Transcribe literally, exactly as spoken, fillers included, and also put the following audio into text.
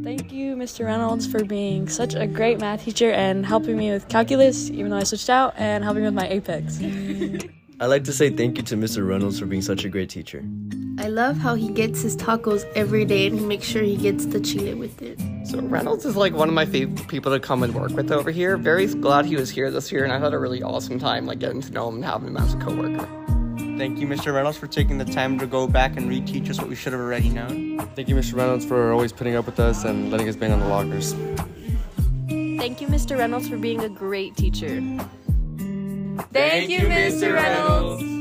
Thank you, Mister Reynolds, for being such a great math teacher and helping me with calculus, even though I switched out, and helping me with my Apex. I'd like to say thank you to Mister Reynolds for being such a great teacher. I love how he gets his tacos every day and he makes sure he gets the chile with it. So Reynolds is like one of my favorite people to come and work with over here. Very glad he was here this year, and I had a really awesome time like getting to know him and having him as a coworker. Thank you, Mister Reynolds, for taking the time to go back and reteach us what we should have already known. Thank you, Mister Reynolds, for always putting up with us and letting us bang on the lockers. Thank you, Mister Reynolds, for being a great teacher. Thank you, Mister Reynolds.